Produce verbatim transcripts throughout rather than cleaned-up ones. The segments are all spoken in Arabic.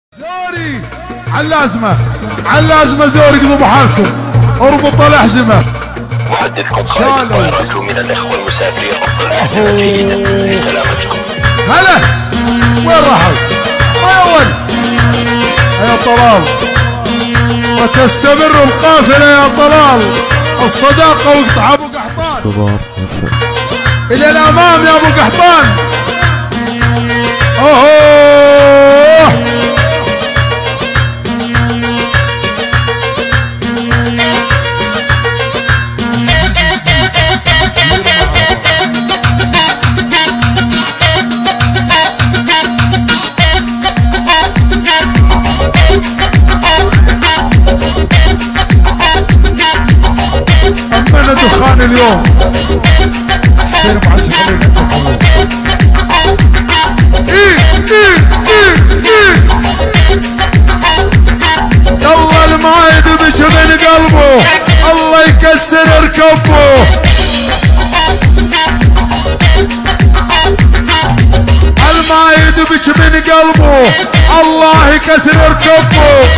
زوري علازمه علازمه زوري قضوا بحالكم اربطوا الاحزمه. محدثكم قائد الطائرات من الاخوه المسافرين افضل الاحزمه جيدا لسلامتكم. هلا وين راحوا؟ اول يا طلال وتستمر القافله يا طلال الصداقه وقطع ابو قحطان الى الامام يا ابو قحطان. اوه أمنا دخان اليوم حسين ابو عشر خلينا ايه ايه ايه ايه يلا المايد بش من قلبه الله يكسر ركبه. المايد بش من قلبه الله يكسر ركبه.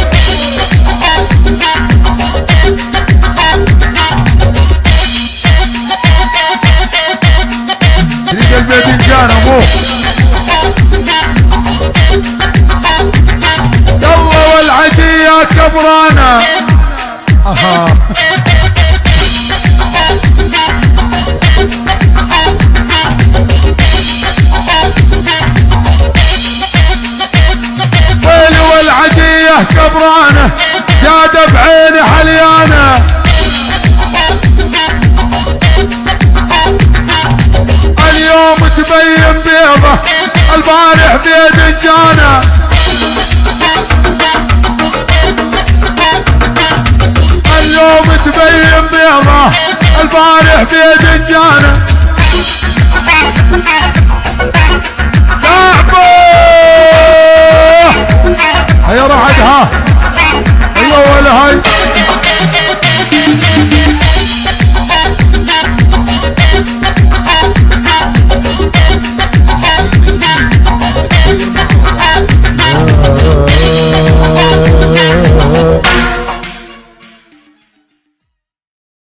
تريد الباذنجان ابوه يلا والعجي يا كبرانه. اها ويلي والعجي يا كبرانه زاد بعيني حليانه. اليوم تبين بيضه البارح باذنجانه. اليوم تبين بيضه البارح باذنجانه. لعبه هيا رعد ها ايوه ولا هاي